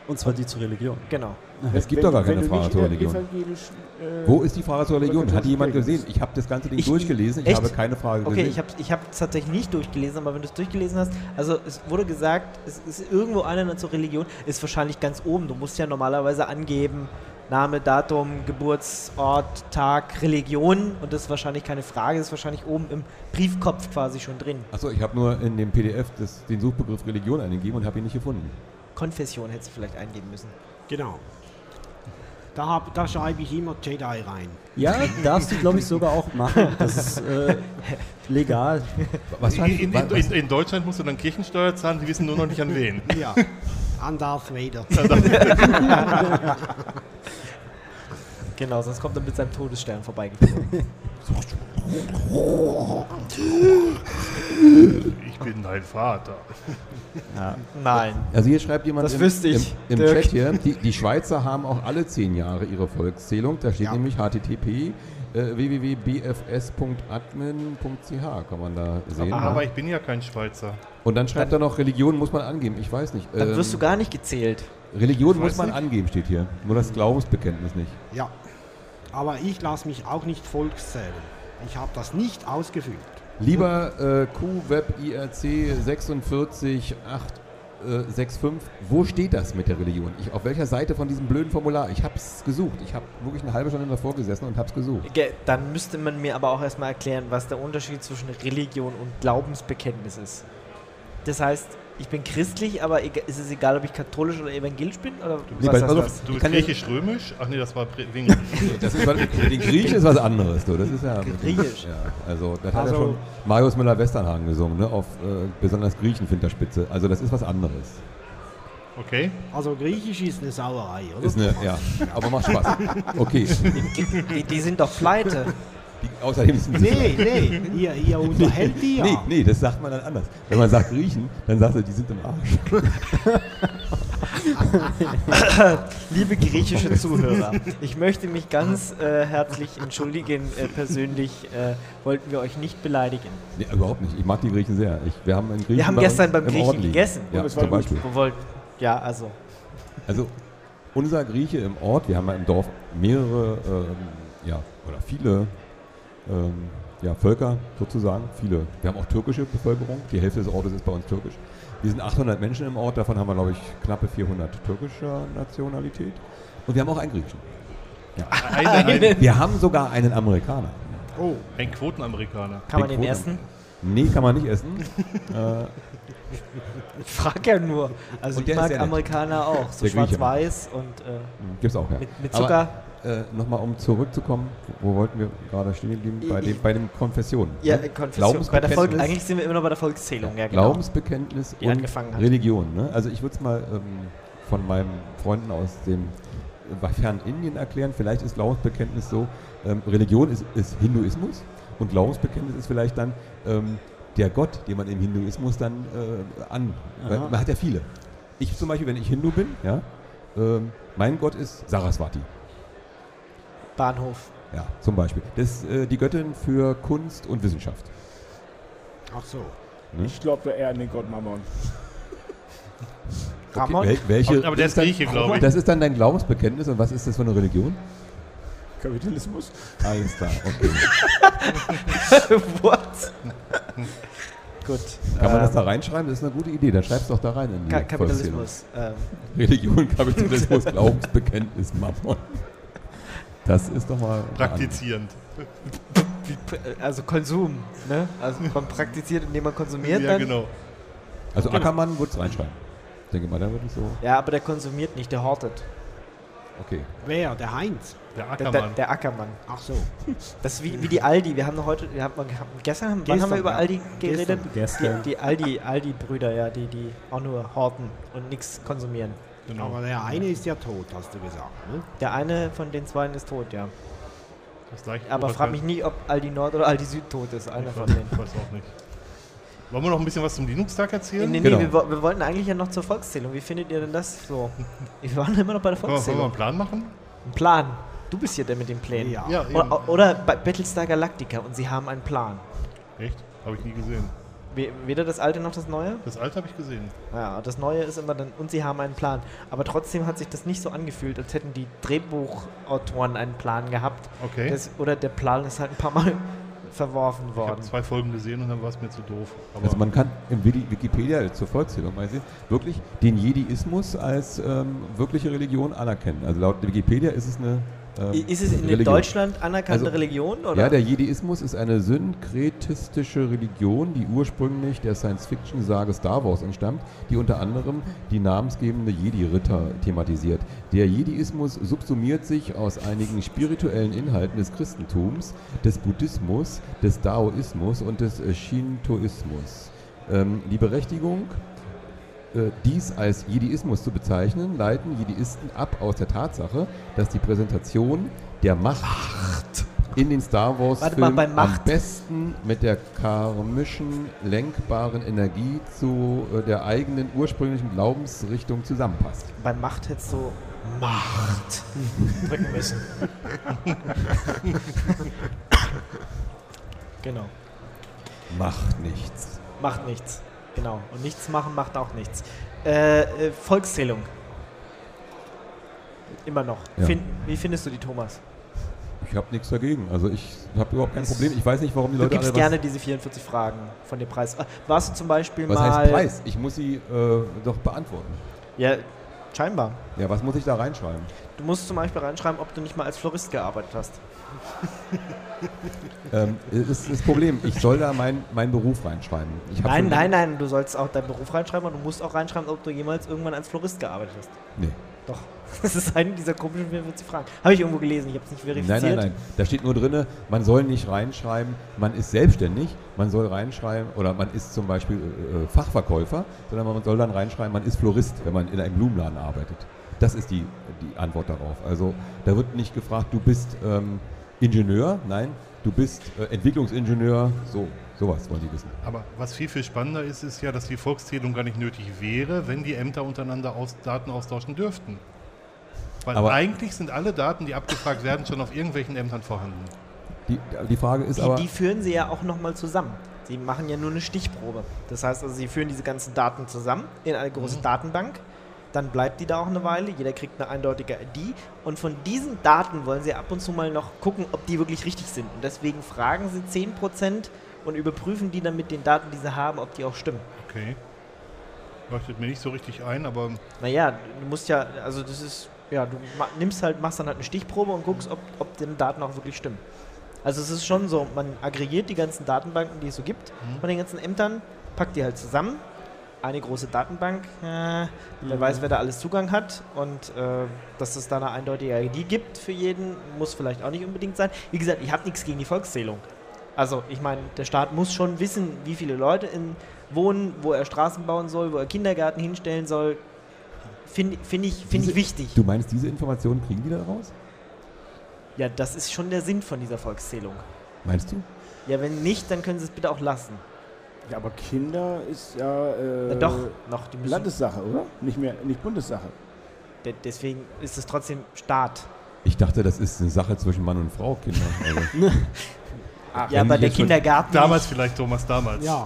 Und zwar die zur Religion. Genau. Es gibt doch gar keine Frage zur Religion. Wo ist die Frage zur Religion? Hat die jemand gesehen? Ich habe das ganze Ding Ich- durchgelesen, ich echt? habe keine Frage Okay, gesehen. ich habe ich es tatsächlich nicht durchgelesen, aber wenn du es durchgelesen hast, also es wurde gesagt, es ist irgendwo einer zur Religion, ist wahrscheinlich ganz oben. Du musst ja normalerweise angeben, Name, Datum, Geburtsort, Tag, Religion und das ist wahrscheinlich keine Frage, das ist wahrscheinlich oben im Briefkopf quasi schon drin. Achso, ich habe nur in dem P D F das, den Suchbegriff Religion eingegeben und habe ihn nicht gefunden. Konfession hättest du vielleicht eingeben müssen. Genau. Da, hab, da schreibe ich immer Jedi rein. Ja, darfst du, glaube ich, sogar auch machen. Das ist äh, legal. Was In, in, in, in, in Deutschland musst du dann Kirchensteuer zahlen, die wissen nur noch nicht an wen. Ja, an Darth Vader. Genau, sonst kommt er mit seinem Todesstern vorbeigeflogen. Ich bin dein Vater. Ja. Nein. Also hier schreibt jemand Das im, wüsste ich, im, im Dirk. Chat hier, die, die Schweizer haben auch alle zehn Jahre ihre Volkszählung. Da steht Ja. nämlich H T T P äh, w w w punkt b f s punkt admin punkt c h kann man da sehen. Aber ich bin ja kein Schweizer. Und dann schreibt er noch, Religion muss man angeben. Ich weiß nicht. Dann ähm, wirst du gar nicht gezählt. Religion Ich muss weiß man nicht. angeben, steht hier. Nur das Glaubensbekenntnis nicht. Ja, aber ich lasse mich auch nicht volkszählen. Ich habe das nicht ausgefüllt. Lieber äh, Q Web I R C sechs vier acht sechs fünf, wo steht das mit der Religion? Ich, auf welcher Seite von diesem blöden Formular? Ich habe es gesucht. Ich habe wirklich eine halbe Stunde davor gesessen und habe es gesucht. Ge- Dann müsste man mir aber auch erstmal erklären, was der Unterschied zwischen Religion und Glaubensbekenntnis ist. Das heißt, ich bin christlich, aber ega- ist es egal, ob ich katholisch oder evangelisch bin? Oder Nee, was weil- heißt also- das? Du Ich bist kann ja- griechisch-römisch? Ach nee, das war Bre- wegen. Das ist, was- den Griechen ist was anderes. Du. Das ist ja Griechisch. Ja, also das hat ja Also- schon Marius Müller-Westernhagen gesungen, ne? Auf äh, besonders Griechenfinterspitze. Also das ist was anderes. Okay. Also Griechisch ist eine Sauerei, oder? Ist eine, ja, aber macht Spaß. Okay. Die, die, die sind doch pleite. Die, außerdem sind sie Nee, nee, ihr, ihr unterhält die ja. Nee, nee, das sagt man dann anders. Wenn man sagt Griechen, dann sagt er, die sind im Arsch. Liebe griechische Zuhörer, ich möchte mich ganz äh, herzlich entschuldigen. Äh, persönlich äh, wollten wir euch nicht beleidigen. Nee, überhaupt nicht. Ich mag die Griechen sehr. Ich, wir haben einen Griechen Wir haben bei gestern uns beim im Griechen Ort liegen. gegessen. Ja, Und es zum Beispiel. Wir wollten, ja, also. Also unser Grieche im Ort, wir haben ja im Dorf mehrere, ähm, ja, oder viele ähm, ja, Völker sozusagen, viele. Wir haben auch türkische Bevölkerung, die Hälfte des Ortes ist bei uns türkisch. Wir sind achthundert Menschen im Ort, davon haben wir, glaube ich, knappe vierhundert türkischer Nationalität. Und wir haben auch einen Griechen. Ja. Ein, ein, Wir haben sogar einen Amerikaner. Oh, ein Quotenamerikaner. Kann man Den den Quoten- essen? Nee, kann man nicht essen. äh, Ich frage ja nur. Also Und ich der ist mag sehr nett. Amerikaner auch. So Der Grieche. schwarz-weiß und äh, Gibt's auch, ja. mit, mit Zucker. Aber äh, nochmal, um zurückzukommen, wo wollten wir gerade stehen geblieben? Bei, Ich- dem, bei dem Konfessionen. ja, ne? Konfession. Bei der Volk, Glaubensbekenntnis- eigentlich sind wir immer noch bei der Volkszählung. Ja, genau. Glaubensbekenntnis Die und angefangen hat. Religion. Ne? Also ich würde es mal ähm, von meinen Freunden aus dem äh, fernen Indien erklären. Vielleicht ist Glaubensbekenntnis so, ähm, Religion ist, ist Hinduismus und Glaubensbekenntnis ist vielleicht dann ähm, der Gott, den man im Hinduismus dann äh, an... Weil Aha. man hat ja viele. Ich zum Beispiel, wenn ich Hindu bin, ja, ähm, mein Gott ist Saraswati. Bahnhof. Ja, zum Beispiel. Das ist äh, die Göttin für Kunst und Wissenschaft. ach so. Ne? Ich glaube eher an den Gott Mammon. Ramon. wel- welche, Aber, aber der ist dann- Grieche, glaube ich. Das ist dann dein Glaubensbekenntnis und was ist das für eine Religion? Kapitalismus. Alles klar, okay. What? Gut. Kann man ähm, das da reinschreiben? Das ist eine gute Idee. Dann schreib's doch da rein in die Ka Volkszählung. Kapitalismus. Ähm, Religion, Kapitalismus, Glaubensbekenntnis, Mammon. Das ist doch mal... Praktizierend. also Konsum. Ne? Also man praktiziert, indem man konsumiert. Ja, dann. genau. Also Genau. Ackermann würde es reinschreiben. Ich denke mal, da würde ich so... Ja, aber der konsumiert nicht, der hortet. Okay. Wer? Der Heinz? Der Der, der, Ackermann. der Ackermann. Ach so. Das ist wie, wie die Aldi. Wir haben noch heute, wir haben, wir haben gestern, haben, wann haben wir Gestern, über ja. Aldi geredet? Gestern. Die, die Aldi, Aldi-Brüder, ja, die, die auch nur horten und nichts konsumieren. Genau. Aber der eine ist ja tot, hast du gesagt. Ne? Der eine von den beiden ist tot, ja. Das gleiche Aber Oberteil. frag mich nie, ob Aldi Nord oder Aldi Süd tot ist, einer Ich von weiß, denen. ich weiß auch nicht. Wollen wir noch ein bisschen was zum Linux-Tag erzählen? Nee, nee, Genau. wir, wo- wir wollten eigentlich ja noch zur Volkszählung. Wie findet ihr denn das so? Wir waren immer noch bei der Wollen wir, wollen wir Volkszählung. einen Plan machen? Ein Plan. Du bist hier der mit den Plänen. Ja. eben. Oder, oder bei Battlestar Galactica und sie haben einen Plan. Echt? Habe ich nie gesehen. We- Weder das Alte noch das Neue? Das Alte habe ich gesehen. Ja, das Neue ist immer dann, und sie haben einen Plan. Aber trotzdem hat sich das nicht so angefühlt, als hätten die Drehbuchautoren einen Plan gehabt. Okay. Das, oder der Plan ist halt ein paar Mal verworfen Ich worden. habe zwei Folgen gesehen und dann war es mir zu doof. Aber Also man kann im Wiki- Wikipedia zur Volkszählung mal sehen, wirklich den Jediismus als ähm, wirkliche Religion anerkennen. Also laut Wikipedia ist es eine ähm, Ist es in Religion. Deutschland anerkannte Also, Religion? Oder? Ja, der Jediismus ist eine synkretistische Religion, die ursprünglich der Science-Fiction-Sage Star Wars entstammt, die unter anderem die namensgebende Jedi-Ritter thematisiert. Der Jediismus subsumiert sich aus einigen spirituellen Inhalten des Christentums, des Buddhismus, des Daoismus und des äh, Shintoismus. Ähm, die Berechtigung, äh, dies als Jediismus zu bezeichnen, leiten Jediisten ab aus der Tatsache, dass die Präsentation der Macht in den Star Wars Warte mal, Filmen bei am Macht. besten mit der karmischen, lenkbaren Energie zu äh, der eigenen ursprünglichen Glaubensrichtung zusammenpasst. Bei Macht hättest du Macht drücken müssen. Genau. Macht nichts. Macht nichts. Genau. Und nichts machen macht auch nichts. Äh, äh, Volkszählung. Immer noch. Ja. Fin- wie findest du die, Thomas? Ich habe nichts dagegen. Also ich habe überhaupt kein Es- Problem. Ich weiß nicht, warum die Du Leute gibst alle gerne diese vierundvierzig Fragen von dem Preis. Ah, Warst du zum Beispiel was, was mal... heißt Preis? Ich muss sie äh, doch beantworten. Ja, scheinbar. Ja, was muss ich da reinschreiben? Du musst zum Beispiel reinschreiben, ob du nicht mal als Florist gearbeitet hast. Ähm, das ist das Problem. Ich soll da meinen mein Beruf reinschreiben. Ich hab Nein, schon- nein, nein, du sollst auch deinen Beruf reinschreiben und du musst auch reinschreiben, ob du jemals irgendwann als Florist gearbeitet hast. Nee. Doch. Das ist eine dieser komischen vierundvierzig Fragen. Habe ich irgendwo gelesen, ich habe es nicht verifiziert. Nein, nein, nein. Da steht nur drin, man soll nicht reinschreiben, man ist selbstständig, man soll reinschreiben, oder man ist zum Beispiel äh, Fachverkäufer, sondern man soll dann reinschreiben, man ist Florist, wenn man in einem Blumenladen arbeitet. Das ist die, die Antwort darauf. Also da wird nicht gefragt, du bist ähm, Ingenieur, nein, du bist äh, Entwicklungsingenieur, so, sowas wollen die wissen. Aber was viel, viel spannender ist, ist ja, dass die Volkszählung gar nicht nötig wäre, wenn die Ämter untereinander aus Daten austauschen dürften. Weil Aber- eigentlich sind alle Daten, die abgefragt werden, schon auf irgendwelchen Ämtern vorhanden. Die, die Frage ist Die, aber... die führen sie ja auch nochmal zusammen. Sie machen ja nur eine Stichprobe. Das heißt also, sie führen diese ganzen Daten zusammen in eine große Mhm. Datenbank. Dann bleibt die da auch eine Weile. Jeder kriegt eine eindeutige I D. Und von diesen Daten wollen sie ab und zu mal noch gucken, ob die wirklich richtig sind. Und deswegen fragen sie zehn Prozent und überprüfen die dann mit den Daten, die sie haben, ob die auch stimmen. Okay. Leuchtet mir nicht so richtig ein, aber Naja, du musst ja, also das ist, ja, du ma- nimmst halt, machst dann halt eine Stichprobe und guckst, ob, ob deine Daten auch wirklich stimmen. Also es ist schon so, man aggregiert die ganzen Datenbanken, die es so gibt, Mhm. von den ganzen Ämtern, packt die halt zusammen, eine große Datenbank, äh, wer weiß, wer da alles Zugang hat und äh, dass es da eine eindeutige I D gibt für jeden, muss vielleicht auch nicht unbedingt sein. Wie gesagt, ich habe nichts gegen die Volkszählung. Also ich meine, der Staat muss schon wissen, wie viele Leute in, wohnen, wo er Straßen bauen soll, wo er Kindergärten hinstellen soll. Finde find ich, find Diese- ich wichtig. Du meinst, diese Informationen kriegen die da raus? Ja, das ist schon der Sinn von dieser Volkszählung. Meinst du? Ja, wenn nicht, dann können sie es bitte auch lassen. Ja, aber Kinder ist ja, äh, Na doch, noch, die müssen, Landessache, oder? Nicht mehr, nicht Bundessache. de- deswegen ist es trotzdem Staat. Ich dachte, das ist eine Sache zwischen Mann und Frau, Kinder. Also, Ach, Ja, wenn aber die der jetzt schon- Kindergarten damals vielleicht, Thomas, damals. Ja,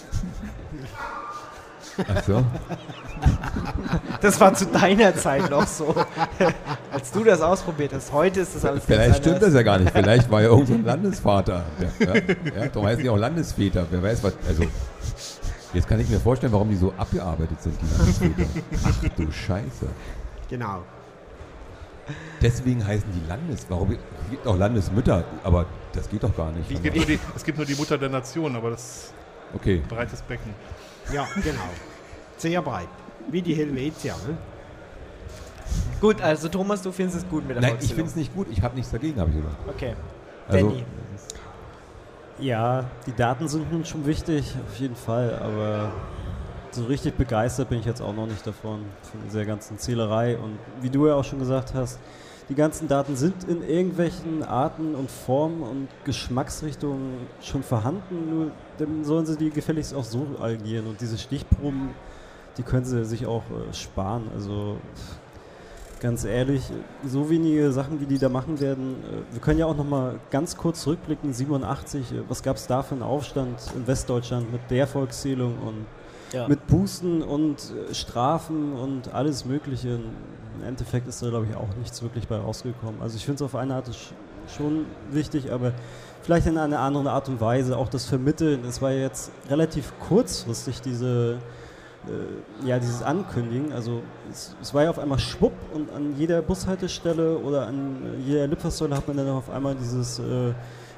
ach so. nicht. Das war zu deiner Zeit noch so. Als du das ausprobiert hast. Heute ist das alles Vielleicht ganz stimmt anders. das ja gar nicht. Vielleicht war ja irgend so ein Landesvater. Ja, ja, ja, darum heißen die auch Landesväter. Wer weiß was. Also, jetzt kann ich mir vorstellen, warum die so abgearbeitet sind, die Landesväter. Ach du Scheiße. genau. Deswegen heißen die Landes... Warum? Es gibt auch Landesmütter, aber das geht doch gar nicht. Es gibt, nur die, es gibt nur die Mutter der Nation, aber das Okay. breites Becken. Ja, genau. Sehr breit. Wie die Helvetia. Ne? Gut, also Thomas, du findest es gut mit der Nein, ich Volkszählung. finde es nicht gut. Ich habe nichts dagegen, habe ich gesagt. Okay. Also, Danny. Ja, die Daten sind nun schon wichtig, auf jeden Fall, aber so richtig begeistert bin ich jetzt auch noch nicht davon, von dieser ganzen Zählerei. Und wie du ja auch schon gesagt hast, die ganzen Daten sind in irgendwelchen Arten und Formen und Geschmacksrichtungen schon vorhanden, nur dann sollen sie die gefälligst auch so agieren. Und diese Stichproben, die können sie sich auch äh, sparen. Also ganz ehrlich, so wenige Sachen, wie die da machen werden. äh, Wir können ja auch noch mal ganz kurz zurückblicken, siebenundachtzig, äh, was gab es da für einen Aufstand in Westdeutschland mit der Volkszählung und Ja. mit Bußen und äh, Strafen und alles Mögliche. Im Endeffekt ist da, glaube ich, auch nichts wirklich bei rausgekommen. Also ich finde es auf eine Art sch- schon wichtig, aber vielleicht in einer anderen Art und Weise. Auch das Vermitteln, es war ja jetzt relativ kurzfristig diese, äh, ja, dieses Ankündigen. Also es, es war ja auf einmal schwupp und an jeder Bushaltestelle oder an jeder Litfaßsäule hat man dann auf einmal dieses äh,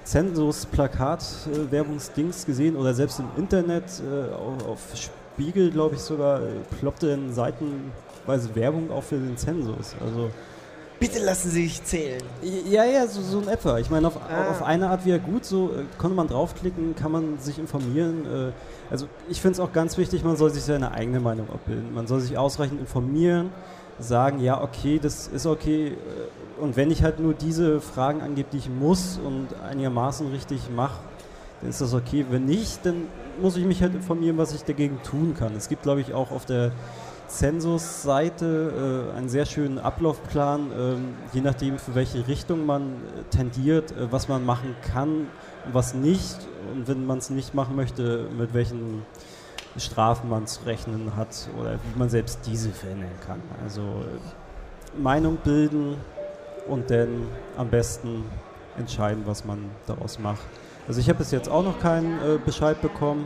Zensus-Plakat-Werbungsdings gesehen oder selbst im Internet äh, auf, auf Spiegel, glaube ich sogar, äh, ploppte in seitenweise Werbung auch für den Zensus. Also Bitte lassen Sie sich zählen. ja, ja, so, so in etwa. Ich meine, auf, Ah. auf eine Art wieder gut, so äh, konnte man draufklicken, kann man sich informieren. Äh, also ich finde es auch ganz wichtig, man soll sich seine eigene Meinung abbilden. Man soll sich ausreichend informieren, sagen, ja, okay, das ist okay. Äh, und wenn ich halt nur diese Fragen angebe, die ich muss und einigermaßen richtig mache, dann ist das okay. Wenn nicht, dann muss ich mich halt informieren, was ich dagegen tun kann. Es gibt, glaube ich, auch auf der Zensus-Seite äh, einen sehr schönen Ablaufplan, ähm, je nachdem, für welche Richtung man äh, tendiert, äh, was man machen kann und was nicht. Und wenn man es nicht machen möchte, mit welchen Strafen man zu rechnen hat oder wie man selbst diese verändern kann. Also äh, Meinung bilden und dann am besten entscheiden, was man daraus macht. Also ich habe bis jetzt auch noch keinen äh, Bescheid bekommen.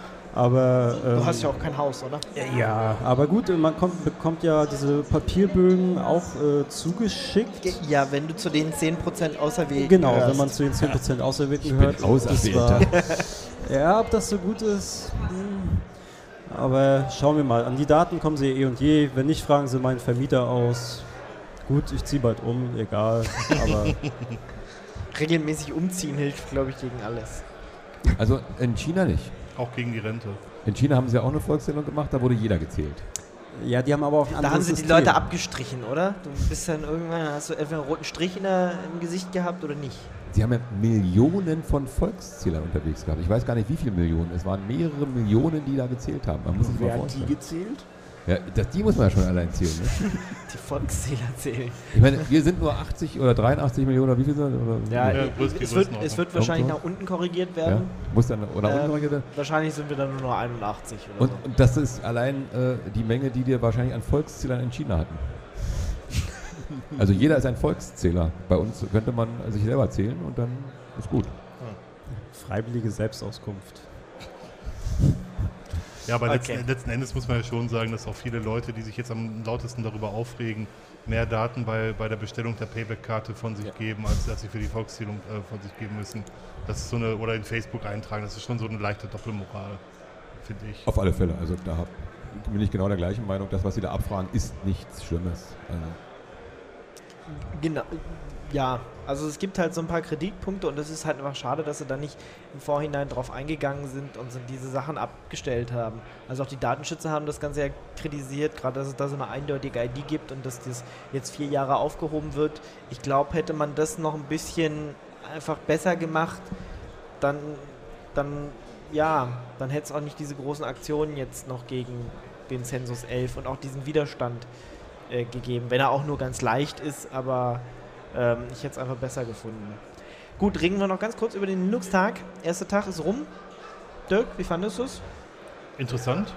Aber, ähm, Du hast ja auch kein Haus, oder? ja, aber gut, man kommt, bekommt ja diese Papierbögen auch äh, zugeschickt. Ja, wenn du zu den zehn Prozent Auserwählten Genau, gehörst. wenn man zu den zehn Prozent Auserwählten bin gehört. Auserwählter. Das war, ja, ob das so gut ist. Hm. Aber schauen wir mal. An die Daten kommen sie eh und je. Wenn nicht, fragen sie meinen Vermieter aus. Gut, ich ziehe bald um, egal. Aber Regelmäßig umziehen hilft, glaube ich, gegen alles. Also in China nicht. Auch gegen die Rente. In China haben sie ja auch eine Volkszählung gemacht, da wurde jeder gezählt. ja, die haben aber auch ein Da anderes haben sie die System. Leute abgestrichen, oder? Du bist dann irgendwann, hast du entweder einen roten Strich in der, im Gesicht gehabt oder nicht. Sie haben ja Millionen von Volkszählern unterwegs gehabt. Ich weiß gar nicht, wie viele Millionen. Es waren mehrere Millionen, die da gezählt haben. Man muss sich mal Wer hat die vorstellen. gezählt? Ja, das, die muss man ja schon allein zählen. Ne? Die Volkszähler zählen. Ich meine, wir sind nur achtzig oder dreiundachtzig Millionen oder wie viel sind wir? Oder Ja, Ja, äh, größ- die es, wird, Größenordnung. es wird wahrscheinlich Irgendwo. nach unten korrigiert ja, werden. muss dann oder Ähm, unkorrigierte. Wahrscheinlich sind wir dann nur noch einundachtzig oder Und, so. und das ist allein äh, die Menge, die wir wahrscheinlich an Volkszählern in China hatten. Also jeder ist ein Volkszähler. Bei uns könnte man sich selber zählen und dann ist gut. Freiwillige Selbstauskunft. Ja, aber Okay. letzten, letzten Endes muss man ja schon sagen, dass auch viele Leute, die sich jetzt am lautesten darüber aufregen, mehr Daten bei, bei der Bestellung der Payback-Karte von sich geben, als dass sie für die Volkszählung äh, von sich geben müssen. Das ist so eine, oder in Facebook eintragen, das ist schon so eine leichte Doppelmoral, finde ich. Auf alle Fälle. Also da hab, bin ich genau der gleichen Meinung. Das, was Sie da abfragen, ist nichts Schlimmes. Also, Genau. Ja, also es gibt halt so ein paar Kritikpunkte und es ist halt einfach schade, dass sie da nicht im Vorhinein drauf eingegangen sind und so diese Sachen abgestellt haben. Also auch die Datenschützer haben das Ganze ja kritisiert, gerade dass es da so eine eindeutige I D gibt und dass das jetzt vier Jahre aufgehoben wird. Ich glaube, hätte man das noch ein bisschen einfach besser gemacht, dann, dann ja, dann hätte es auch nicht diese großen Aktionen jetzt noch gegen den Zensus elf und auch diesen Widerstand äh, gegeben, wenn er auch nur ganz leicht ist, aber ähm, ich hätte es einfach besser gefunden. Gut, reden wir noch ganz kurz über den Linux-Tag. Erster Tag ist rum. Dirk, wie fandest du es? Interessant.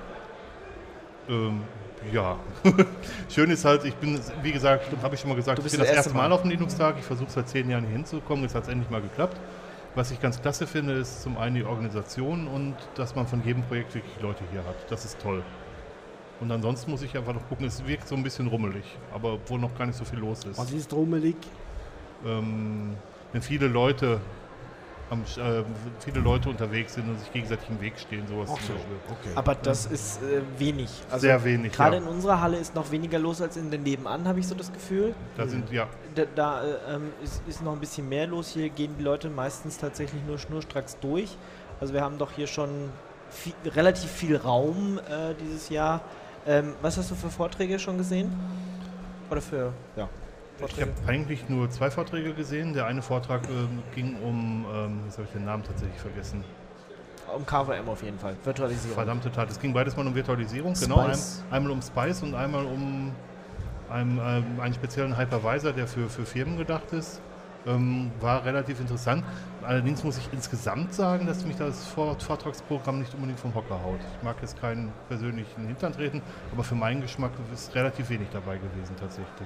Ähm, ja. Schön ist halt, ich bin, wie gesagt, habe ich schon mal gesagt, Du ich bist bin das das erste erste Mal Mal. auf dem Linux-Tag. Ich versuche seit zehn Jahren hier hinzukommen. Jetzt hat es endlich mal geklappt. Was ich ganz klasse finde, ist zum einen die Organisation und dass man von jedem Projekt wirklich Leute hier hat. Das ist toll. Und ansonsten muss ich einfach noch gucken, es wirkt so ein bisschen rummelig, aber obwohl noch gar nicht so viel los ist. Was ist rummelig? Ähm, wenn viele Leute, am, äh, viele Leute unterwegs sind und sich gegenseitig im Weg stehen, sowas Ach zum so, Beispiel. okay. Aber das ist äh, wenig. Also Sehr wenig, Gerade ja. in unserer Halle ist noch weniger los als in den nebenan, habe ich so das Gefühl. Da sind, ja, Da, da äh, ähm, ist, ist noch ein bisschen mehr los. Hier gehen die Leute meistens tatsächlich nur schnurstracks durch. Also wir haben doch hier schon viel, relativ viel Raum äh, dieses Jahr. Ähm, was hast du für Vorträge schon gesehen? Oder für ja, ich Vorträge? habe eigentlich nur zwei Vorträge gesehen. Der eine Vortrag ähm, ging um, ähm, jetzt habe ich den Namen tatsächlich vergessen. Um K V M auf jeden Fall. Virtualisierung. Verdammte Tat, es ging beides mal um Virtualisierung, genau. Ein, Spice. einmal um Spice und einmal um einem, ähm, einen speziellen Hypervisor, der für, für Firmen gedacht ist. Ähm, war relativ interessant. Allerdings muss ich insgesamt sagen, dass mich das Vor- Vortragsprogramm nicht unbedingt vom Hocker haut. Ich mag jetzt keinen persönlichen Hintern treten, aber für meinen Geschmack ist relativ wenig dabei gewesen tatsächlich.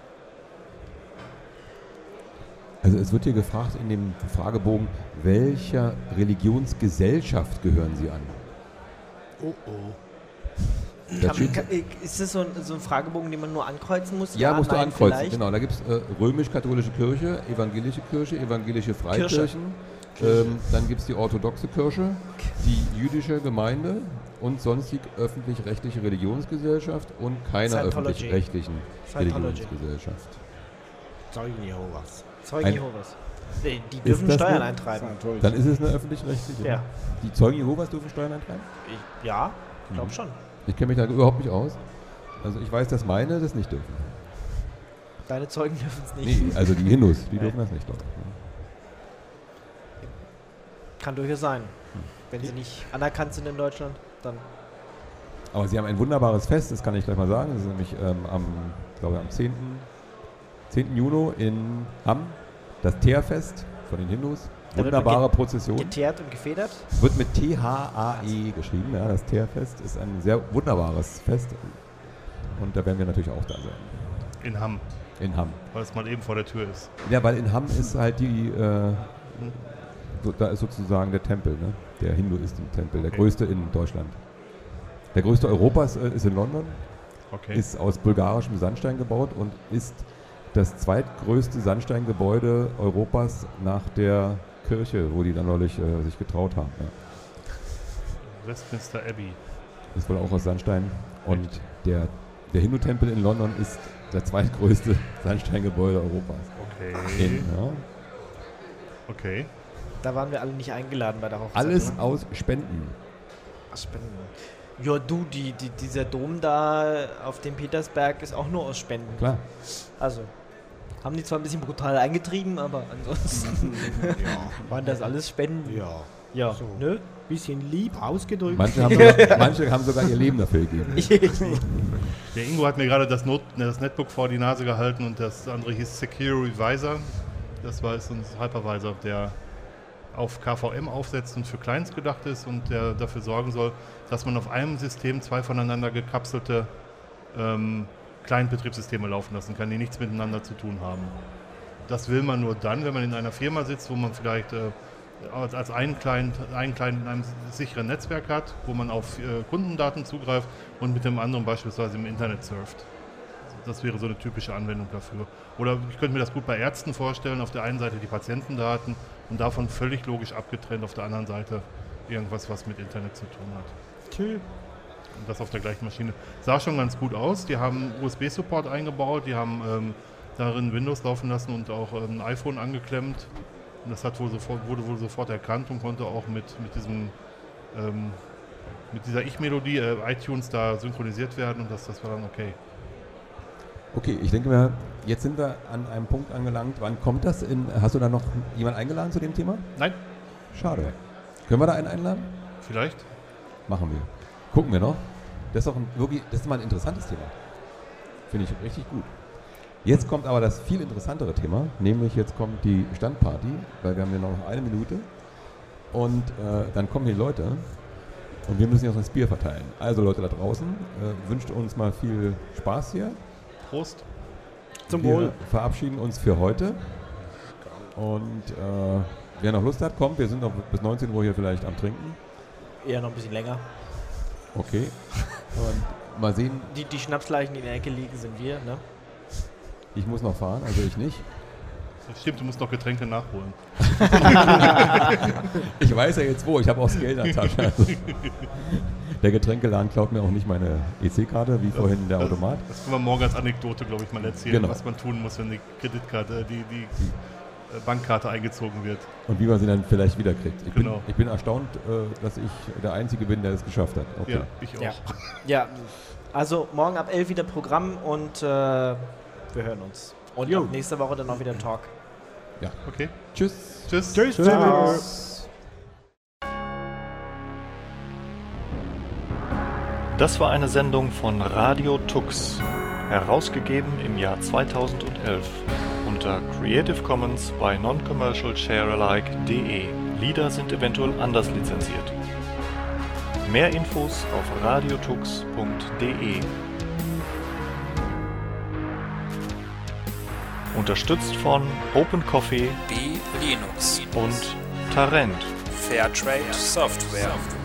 Also es wird hier gefragt in dem Fragebogen, welcher Religionsgesellschaft gehören Sie an? Oh oh. Da Kann, steht- kann, ist das so ein, so ein Fragebogen, den man nur ankreuzen muss? Ja, musst du nein, ankreuzen. vielleicht? Genau, da gibt es äh, römisch-katholische Kirche, evangelische Kirche, evangelische Freikirchen. Ähm, dann gibt es die orthodoxe Kirche, die jüdische Gemeinde und sonstig öffentlich-rechtliche Religionsgesellschaft und keine Scientology. öffentlich-rechtlichen Scientology. Religionsgesellschaft. Zeugen Jehovas. Zeugen Ein- Jehovas. Nee, die dürfen das Steuern eine- eintreiben. Dann ist es eine öffentlich-rechtliche. Ja. Die Zeugen Jehovas dürfen Steuern eintreiben? Ich, ja, ich glaube Mhm. schon. Ich kenne mich da überhaupt nicht aus. Also ich weiß, dass meine das nicht dürfen. Deine Zeugen dürfen es nicht. Nee, also die Hindus, die Nee. dürfen das nicht, glaube ich. Kann durchaus sein. Wenn sie nicht anerkannt sind in Deutschland, dann. Aber sie haben ein wunderbares Fest, das kann ich gleich mal sagen. Das ist nämlich ähm, am, glaube ich, am zehnten zehnten Juni in Hamm, das Teerfest von den Hindus. Da wird Wunderbare ge- Prozession. Geteert und gefedert. Wird mit T H A E geschrieben, ja, das Teerfest ist ein sehr wunderbares Fest. Und da werden wir natürlich auch da sein. In Hamm, In Hamm. weil es mal eben vor der Tür ist. Ja, weil in Hamm ist halt die, äh, so, da ist sozusagen der Tempel, ne? Der Hinduisten-Tempel, der Okay. größte in Deutschland. Der größte Europas äh, ist in London, Okay. ist aus bulgarischem Sandstein gebaut und ist das zweitgrößte Sandsteingebäude Europas nach der Kirche, wo die dann neulich äh, sich getraut haben. Ja. Westminster Abbey. Ist wohl auch aus Sandstein. Und der, der Hindu-Tempel in London ist das zweitgrößte Sandsteingebäude Europas. Okay. In, ja. Okay. Da waren wir alle nicht eingeladen bei der Hochzeit. Alles ne? aus Spenden. Aus Spenden. Ja, du, die, die, dieser Dom da auf dem Petersberg ist auch nur aus Spenden. Klar. Also, haben die zwar ein bisschen brutal eingetrieben, aber ansonsten waren das alles Spenden. Ja. Ja, So. nö? Bisschen lieb ausgedrückt. Manche haben, sogar, manche haben sogar ihr Leben dafür gegeben. Der Ingo hat mir gerade das, Not, das Netbook vor die Nase gehalten und das andere hieß Secure Revisor. Das war so ein Hypervisor, der auf K V M aufsetzt und für Clients gedacht ist und der dafür sorgen soll, dass man auf einem System zwei voneinander gekapselte ähm, Client-Betriebssysteme laufen lassen kann, die nichts miteinander zu tun haben. Das will man nur dann, wenn man in einer Firma sitzt, wo man vielleicht äh, als als einen Client, einen Client in einem sicheren Netzwerk hat, wo man auf äh, Kundendaten zugreift und mit dem anderen beispielsweise im Internet surft. Das wäre so eine typische Anwendung dafür. Oder ich könnte mir das gut bei Ärzten vorstellen, auf der einen Seite die Patientendaten und davon völlig logisch abgetrennt, auf der anderen Seite irgendwas, was mit Internet zu tun hat. Und das auf der gleichen Maschine. Sah schon ganz gut aus. Die haben U S B-Support eingebaut, die haben ähm, darin Windows laufen lassen und auch ähm, ein iPhone angeklemmt. Und das hat wohl sofort, wurde wohl sofort erkannt und konnte auch mit, mit, diesem, ähm, mit dieser Ich-Melodie äh, iTunes da synchronisiert werden und das, das war dann okay. Okay, ich denke mal, jetzt sind wir an einem Punkt angelangt. Wann kommt das? In, hast du da noch jemanden eingeladen zu dem Thema? Nein, Schade. Können wir da einen einladen? vielleicht. Machen wir. Gucken wir noch. Das ist auch ein, wirklich, das ist mal ein interessantes Thema. Finde ich richtig gut. Jetzt kommt aber das viel interessantere Thema, nämlich jetzt kommt die Standparty, weil wir haben ja noch eine Minute und äh, dann kommen die Leute und wir müssen jetzt das Bier verteilen. Also Leute da draußen, äh, wünscht uns mal viel Spaß hier. Prost. Zum wir Wohl. verabschieden uns für heute und äh, wer noch Lust hat, kommt. Wir sind noch bis neunzehn Uhr hier vielleicht am Trinken. Eher noch ein bisschen länger. Okay. Und mal sehen, Die, die Schnapsleichen, die in der Ecke liegen, sind wir, ne? ich muss noch fahren, also ich nicht. Das stimmt, du musst noch Getränke nachholen. Ich weiß ja jetzt wo, ich habe auch das Geld in der Tasche. Also. Der Getränkeladen klaut mir auch nicht meine E C-Karte, wie vorhin der Automat. Das, das können wir morgen als Anekdote, glaube ich, mal erzählen, Genau. was man tun muss, wenn die Kreditkarte, die, die äh, Bankkarte eingezogen wird. Und wie man sie dann vielleicht wiederkriegt. Ich, Genau. bin, ich bin erstaunt, äh, dass ich der Einzige bin, der es geschafft hat. Okay. Ja, ich auch. Ja. Ja, also morgen ab elf wieder Programm und äh, wir hören uns. Und Jo. ab nächste Woche dann auch wieder Talk. Okay. Tschüss. Tschüss. Tschüss. Servus. Das war eine Sendung von Radio Tux, herausgegeben im Jahr zweitausendelf unter Creative Commons by Non-Commercial Sharealike punkt de. Lieder sind eventuell anders lizenziert. Mehr Infos auf radiotux punkt de. Unterstützt von Open Coffee, B Linux und Tarent. Fairtrade Software.